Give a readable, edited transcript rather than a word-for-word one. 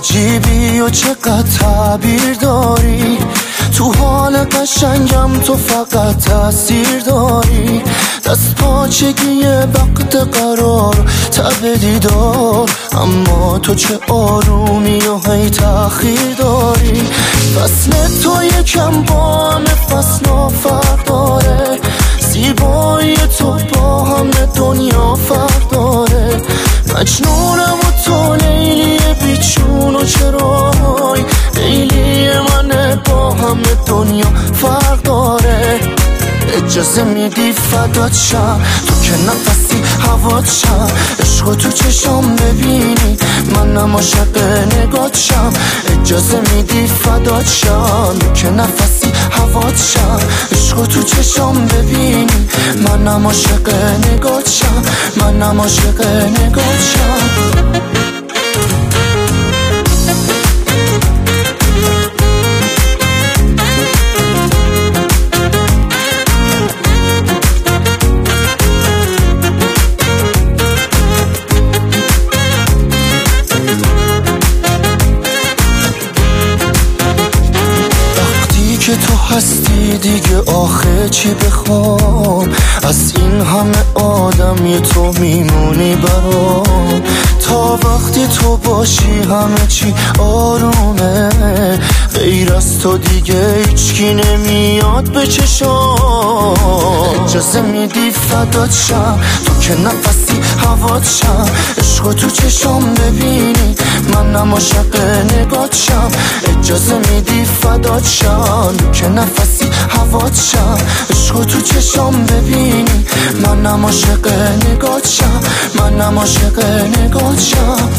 عجیبی و چقدر تعبیر داری، تو حال قشنگم تو فقط تاثیر داری. دست پاچگی وقت قرار تب دیدار، اما تو چه آرومی و هی تأخیر داری. فصل تو یکم با همه فصل فرق داره، زیبایی تو با همه دنیا فرق داره. مجنونم و تو لیلی بیچون و چرای، لیلی منه با همه دنیا فرق داره. اجازه میدی فدات شم، تو که نفسی هوات شم، عشق تو چشام ببینی منم عاشق نگات شم. اجازه میدی فدات شم، تو که نفسی هوات شم، عشق تو چشام ببینی منم عاشق نگات شم، منم عاشق نگات شم. که تو هستی دیگه آخه چی بخوام، از این همه آدم یه تو میمونی برام. تا وقتی تو باشی همه چی آرومه، غیر از تو دیگه هیچکی نمیاد به چشام. اجازه میدی فدات شم، تو که نفسی هوات شم، عشق تو چشام ببینی منم عاشق نگات شم. اجازه میدی فدات شم، تو که نفسی هوات شم، عشق تو چشام ببینی منم عاشق نگات شم، منم عاشق نگات شم.